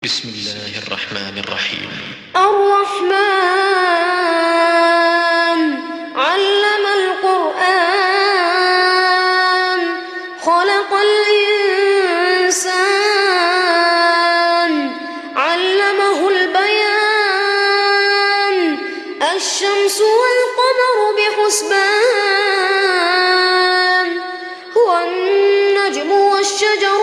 بسم الله الرحمن الرحيم. الرحمن علم القرآن خلق الإنسان علمه البيان الشمس والقمر بحسبان هو النجم والشجر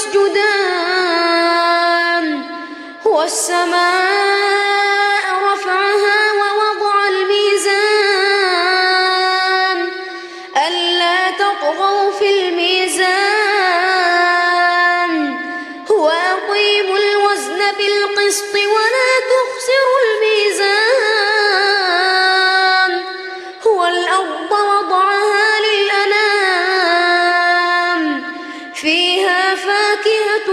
يسجدان هو السماء رفعها ووضع الميزان ألا تطغوا في الميزان هو أقيم الوزن بالقسط ولا تخسروا الميزان هو الأرض وضعها للأنام فيها فاكهة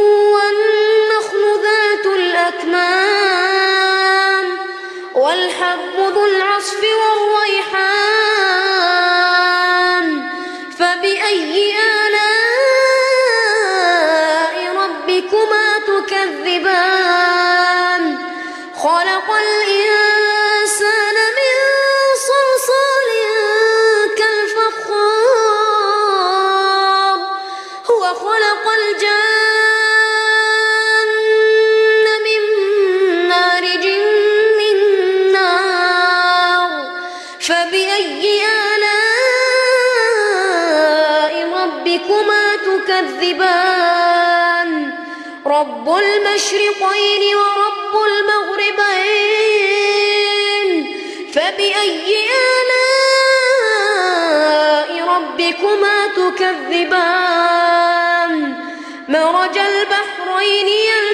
والحب ذو العصف والريحان فبأي آلاء ربكما تكذبان خلق الإنسان من صلصال كالفخار هو خلق الجان فبأي آلاء ربكما تكذبان رب المشرقين ورب المغربين فبأي آلاء ربكما تكذبان مرج البحرين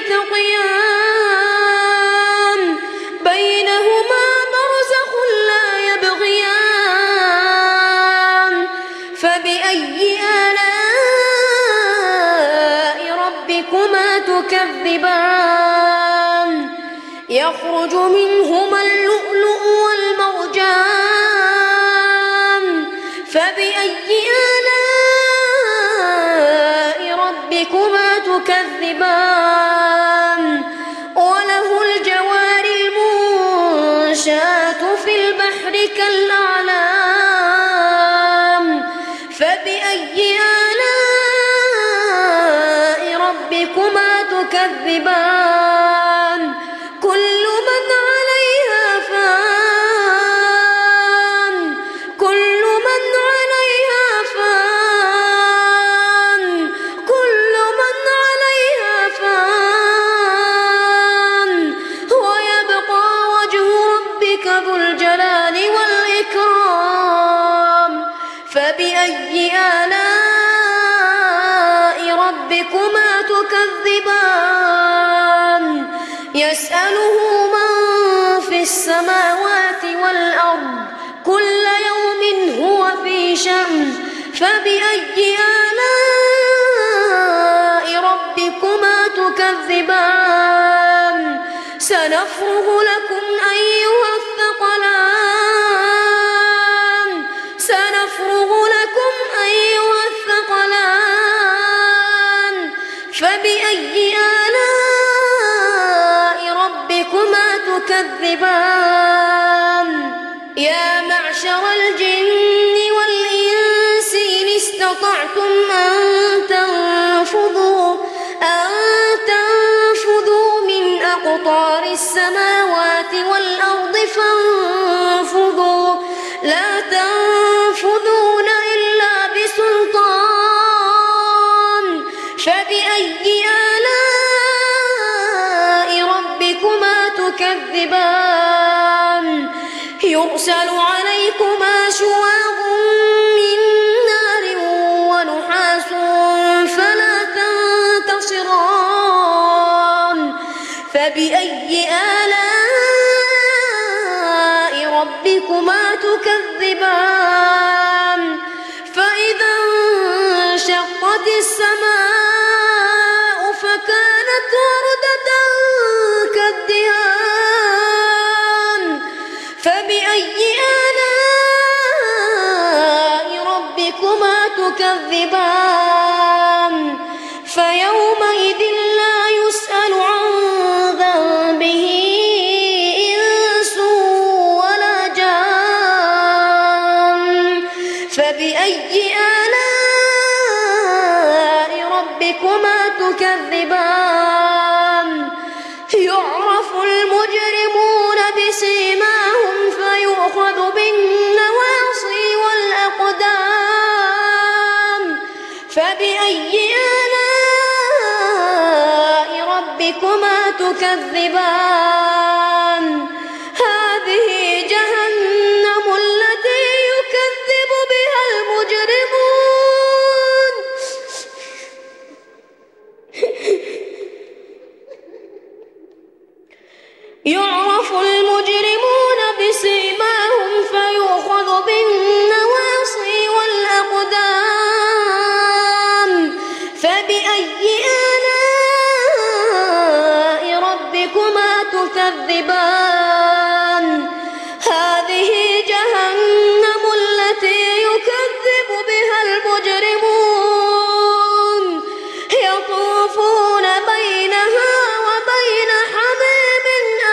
يلتقيان بينهما برزخ لا يبغيان فبأي آلاء ربكما تكذبان يخرج منهما اللؤلؤ والمرجان فبأي آلاء ربكما تكذبان وله الجوار المنشآت في البحر كالأعلام فبأي آلاء ربكما تكذبان كل من عليها فان كل من عليها فان كل من عليها فان ويبقى وجه ربك ذو الجلال والإكرام فبأي آلاء ربكما تكذبان يسأله من في السماوات والأرض كل يوم هو في شأن فبأي آلاء ربكما تكذبان سنفرغ لكم أيها الثقلان سنفرغ لكم أيها الثقلان فبأي آلاء ربكما تكذبان يا معشر الجن والإنس إن استطعتم أن تنفذوا من أقطار السماوات والأرض فانفذوا لا تنفذون إلا بسلطان فبأي آلاء ربكما تكذبان يرسل عليكما شواظ من نار ونحاس فلا تنتصران فبأي آلاء ربكما تكذبان فإذا انشقت السماء فكانت وردة كالدهان فبأي آلاء ربكما تكذبان فيومئذ لا يسأل عن فبأي آلاء ربكما تكذبان هذه جهنم التي يكذب بها المجرمون يعرف المجرمون بسيماهم فيؤخذ بالنواصي والأقدام فبأي آلاء ربكما تكذبان هذه جهنم التي يكذب بها المجرمون يطوفون بينها وبين حميم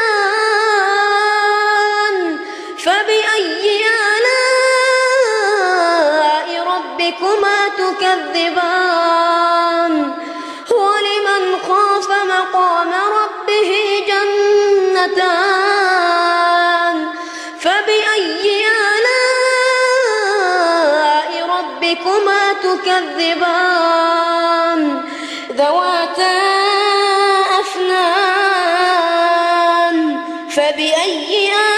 آن فبأي آلاء ربكما تكذبان ولمن خاف مقام ربه جنتان فبأي آلاء ربكما تكذبان ذواتا أفنان فبأي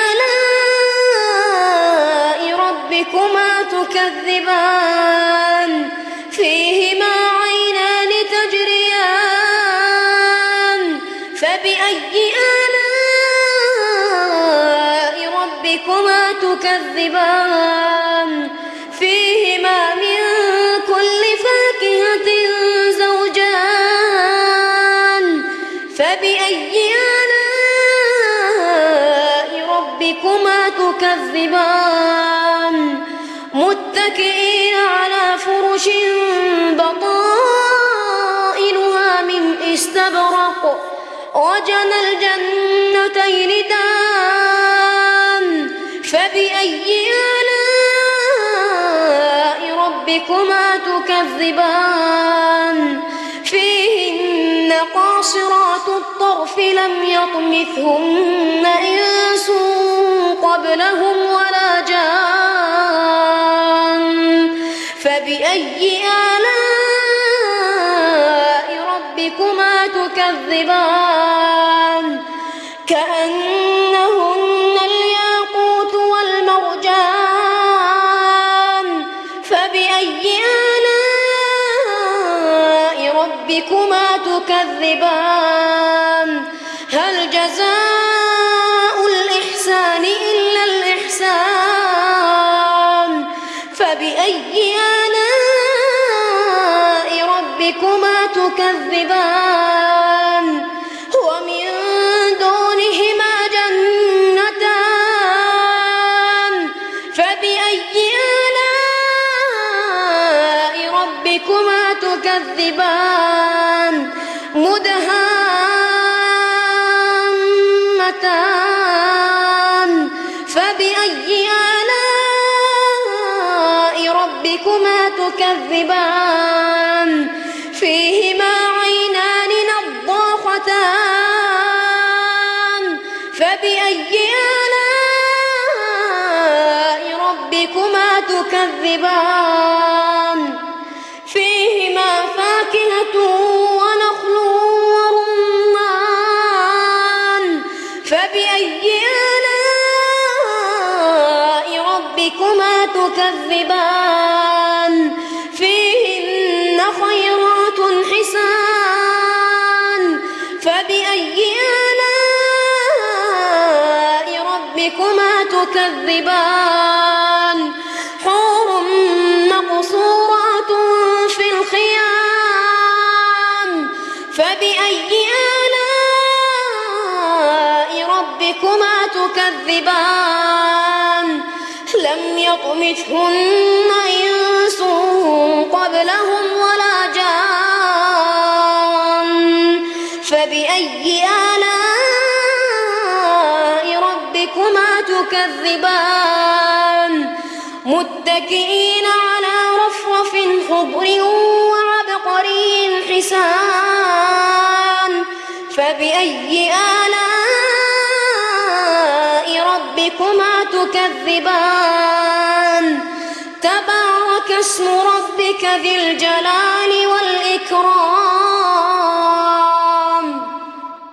آلاء ربكما تكذبان فيهما عينان تجريان فبأي آلاء ربكما تكذبان فيهما من كل فاكهة زوجان فبأي آلاء ربكما تكذبان متكئين على فرش بطائنها من استبرق وجنى الجنتين دان فبأي آلاء ربكما تكذبان فيهن قاصرات الطرف لم يطمثهن إنس قبلهم ولا جان فبأي آلاء ربكما تكذبان كأنهن الياقوت والمرجان فبأي آلاء ربكما تكذبان هل جزاء الإحسان إلا الإحسان فبأي آلاء ربكما تكذبان ومن دونهما جنتان فبأي آلاء ربكما تكذبان مدهامتان فبأي آلاء ربكما تكذبان فيهما عينان نضاختان فبأي آلاء ربكما تكذبان فيهما فاكهة ونخل ورمان فبأي آلاء ربكما تكذبان فيهن خيرات حسان فبأي آلاء ربكما تكذبان حور مقصورات في الخيام فبأي آلاء ربكما تكذبان لم يطمثهن إنس قبلهم ولا جان فبأي آلاء ربكما تكذبان متكئين على رفرف خضر وعبقري حسان فبأي آلاء ربكما تكذبان تبارك اسم ربك ذي الجلال والإكرام.